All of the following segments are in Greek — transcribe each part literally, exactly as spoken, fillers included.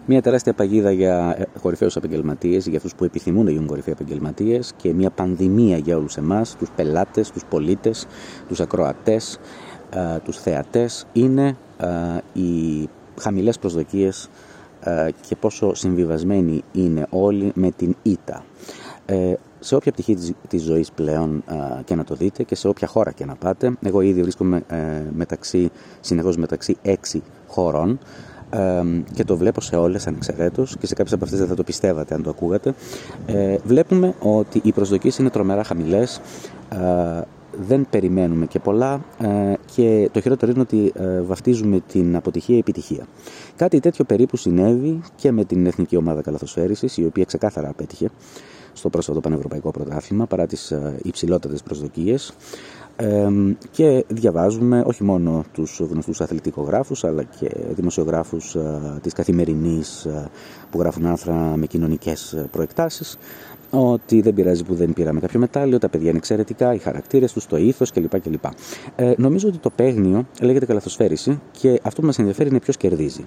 Μια τεράστια παγίδα για κορυφαίους επαγγελματίες, για αυτούς που επιθυμούν να γίνουν κορυφαίοι επαγγελματίες, και μια πανδημία για όλους εμάς, τους πελάτες, τους πολίτες, τους ακροατές, τους θεατές, είναι οι χαμηλές προσδοκίες και πόσο συμβιβασμένοι είναι όλοι με την ήττα. Σε όποια πτυχή της, της ζωής πλέον α, και να το δείτε και σε όποια χώρα και να πάτε, εγώ ήδη βρίσκομαι ε, μεταξύ, συνεχώς μεταξύ έξι χωρών ε, και το βλέπω σε όλες ανεξαιρέτως, και σε κάποιες από αυτές δεν θα το πιστεύατε αν το ακούγατε. Ε, βλέπουμε ότι οι προσδοκίες είναι τρομερά χαμηλές, ε, δεν περιμένουμε και πολλά, ε, και το χειρότερο είναι ότι ε, βαφτίζουμε την αποτυχία επιτυχία. Κάτι τέτοιο περίπου συνέβη και με την Εθνική Ομάδα Καλαθοσφαίρισης, η οποία ξεκάθαρα απέτυχε στο πρόσφατο πανευρωπαϊκό πρωτάθλημα παρά τις ε, υψηλότερες προσδοκίες, ε, και διαβάζουμε όχι μόνο τους γνωστούς αθλητικογράφους αλλά και δημοσιογράφους ε, της καθημερινής ε, που γράφουν άρθρα με κοινωνικές προεκτάσεις, ότι δεν πειράζει που δεν πήραμε κάποιο μετάλλιο, τα παιδιά είναι εξαιρετικά, οι χαρακτήρες τους, το ήθος κλπ. κλπ. Ε, νομίζω ότι το παίγνιο λέγεται καλαθοσφαίριση, και αυτό που μας ενδιαφέρει είναι ποιος κερδίζει.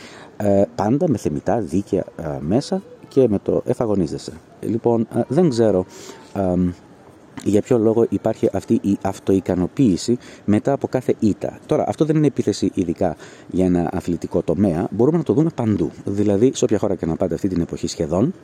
Ε, πάντα με θεμιτά δίκαια ε, μέσα και με το εφαγωνίζεσαι. Λοιπόν, ε, δεν ξέρω ε, για ποιο λόγο υπάρχει αυτή η αυτοικανοποίηση μετά από κάθε ήττα. Τώρα, αυτό δεν είναι επίθεση ειδικά για ένα αθλητικό τομέα, μπορούμε να το δούμε παντού. Δηλαδή, σε όποια χώρα και να πάτε αυτή την εποχή σχεδόν,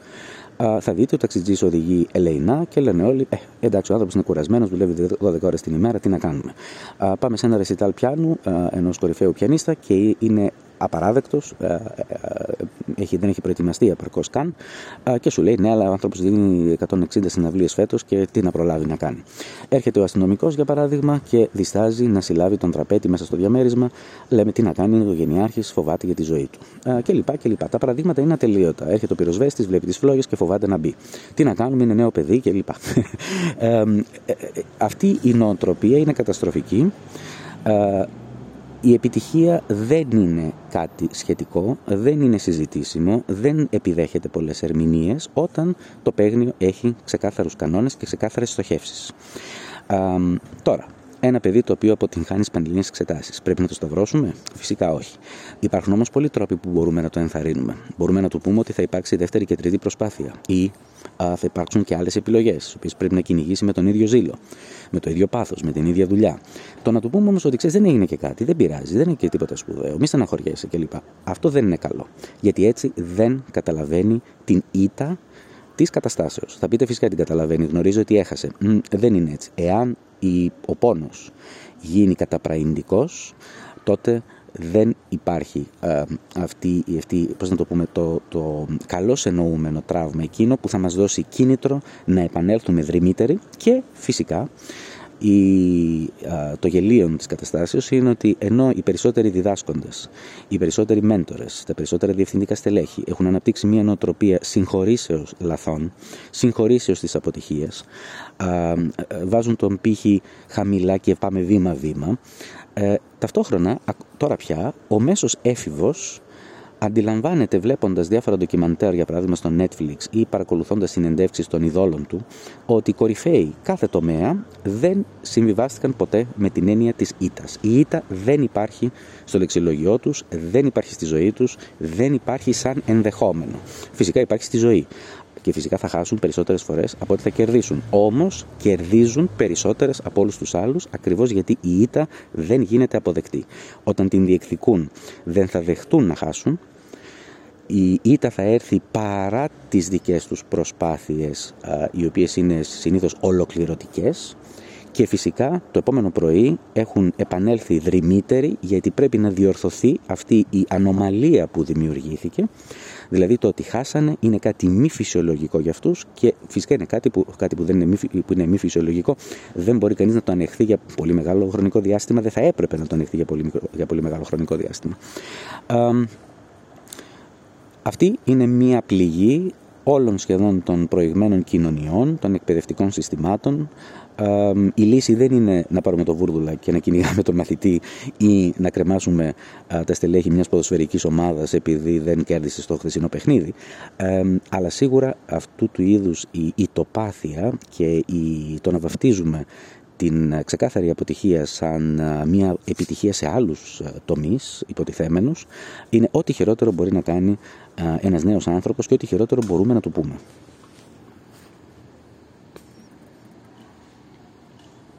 θα δείτε ότι ο ταξιτζής οδηγεί ελεεινά και λένε όλοι, ε, εντάξει, ο άνθρωπος είναι κουρασμένος, δουλεύει δώδεκα ώρες την ημέρα, τι να κάνουμε. Α, πάμε σε ένα ρεσιτάλ πιάνου ενός κορυφαίου πιανίστα και είναι απαράδεκτος, ε, ε, έχει, δεν έχει προετοιμαστεί επαρκώς καν, ε, και σου λέει ναι, αλλά ο άνθρωπος δίνει εκατόν εξήντα συναυλίες φέτος και τι να προλάβει να κάνει. Έρχεται ο αστυνομικός για παράδειγμα και διστάζει να συλλάβει τον τραπέτη μέσα στο διαμέρισμα, λέμε τι να κάνει, ο οικογενειάρχης φοβάται για τη ζωή του, ε, κλπ. κλπ. Τα παραδείγματα είναι ατελείωτα. Έρχεται ο πυροσβέστης, βλέπει τις φλόγες και φοβάται να μπει. Τι να κάνουμε, είναι νέο παιδί κλπ. ε, ε, ε, αυτή η νοοτροπία είναι καταστροφική. Ε, Η επιτυχία δεν είναι κάτι σχετικό, δεν είναι συζητήσιμο, δεν επιδέχεται πολλές ερμηνείες όταν το παίγνιο έχει ξεκάθαρους κανόνες και ξεκάθαρες στοχεύσεις. Α, τώρα, ένα παιδί το οποίο αποτυγχάνει πανελληνίες εξετάσεις, πρέπει να το σταυρώσουμε? Φυσικά όχι. Υπάρχουν όμως πολλοί τρόποι που μπορούμε να το ενθαρρύνουμε. Μπορούμε να του πούμε ότι θα υπάρξει δεύτερη και τρίτη προσπάθεια, ή α, θα υπάρξουν και άλλες επιλογές, τις οποίες πρέπει να κυνηγήσει με τον ίδιο ζήλο, με το ίδιο πάθος, με την ίδια δουλειά. Το να του πούμε όμως ότι ξέρεις, δεν έγινε και κάτι, δεν πειράζει, δεν είναι και τίποτα σπουδαίο, μη στεναχωριέσαι κλπ. Αυτό δεν είναι καλό. Γιατί έτσι δεν καταλαβαίνει την ήττα της καταστάσεως. Θα πείτε φυσικά την καταλαβαίνει, γνωρίζει ότι έχασε. Μ, δεν είναι έτσι. Εάν η, ο πόνος γίνει καταπραϊντικός, τότε δεν υπάρχει ε, αυτή, αυτή, πώς να το πούμε, το, το καλώς εννοούμενο τραύμα, εκείνο που θα μας δώσει κίνητρο να επανέλθουμε δρυμύτεροι. Και φυσικά η, α, το γελίον της καταστάσεως είναι ότι ενώ οι περισσότεροι διδάσκοντες, οι περισσότεροι μέντορες, τα περισσότερα διευθυντικά στελέχη έχουν αναπτύξει μια νοοτροπία συγχωρήσεως λαθών, συγχωρήσεως της αποτυχίας, α, βάζουν τον πύχη χαμηλά και πάμε βήμα-βήμα, ε, ταυτόχρονα τώρα πια ο μέσος έφηβος αντιλαμβάνεται, βλέποντας διάφορα ντοκιμαντέρ, για παράδειγμα στο Netflix, ή παρακολουθώντας συνεντεύξεις των ειδόλων του, ότι οι κορυφαίοι κάθε τομέα δεν συμβιβάστηκαν ποτέ με την έννοια της ήττας. Η ήττα δεν υπάρχει στο λεξιλόγιό τους, δεν υπάρχει στη ζωή τους, δεν υπάρχει σαν ενδεχόμενο. Φυσικά υπάρχει στη ζωή. Και φυσικά θα χάσουν περισσότερες φορές από ό,τι θα κερδίσουν. Όμως κερδίζουν περισσότερες από όλους τους άλλους, ακριβώς γιατί η ήττα δεν γίνεται αποδεκτή. Όταν την διεκδικούν, δεν θα δεχτούν να χάσουν. Η ήττα θα έρθει παρά τις δικές τους προσπάθειες, α, οι οποίες είναι συνήθως ολοκληρωτικές. Και φυσικά το επόμενο πρωί έχουν επανέλθει δρυμύτεροι, γιατί πρέπει να διορθωθεί αυτή η ανομαλία που δημιουργήθηκε. Δηλαδή το ότι χάσανε είναι κάτι μη φυσιολογικό για αυτούς, και φυσικά είναι κάτι που, κάτι που, δεν είναι, μη, που είναι μη φυσιολογικό. Δεν μπορεί κανείς να το ανεχθεί για πολύ μεγάλο χρονικό διάστημα, δεν θα έπρεπε να το ανεχθεί για πολύ, για πολύ μεγάλο χρονικό διάστημα. Α, αυτή είναι μία πληγή όλων σχεδόν των προηγμένων κοινωνιών, των εκπαιδευτικών συστημάτων. Η λύση δεν είναι να πάρουμε το βούρδουλα και να κυνηγάμε τον μαθητή, ή να κρεμάσουμε τα στελέχη μιας ποδοσφαιρικής ομάδας επειδή δεν κέρδισε στο χθεσινό παιχνίδι. Αλλά σίγουρα αυτού του είδους η ητοπάθεια και η, το να βαφτίζουμε την ξεκάθαρη αποτυχία σαν μια επιτυχία σε άλλους τομείς υποτιθέμενους, είναι ό,τι χειρότερο μπορεί να κάνει ένας νέος άνθρωπος και ό,τι χειρότερο μπορούμε να του πούμε.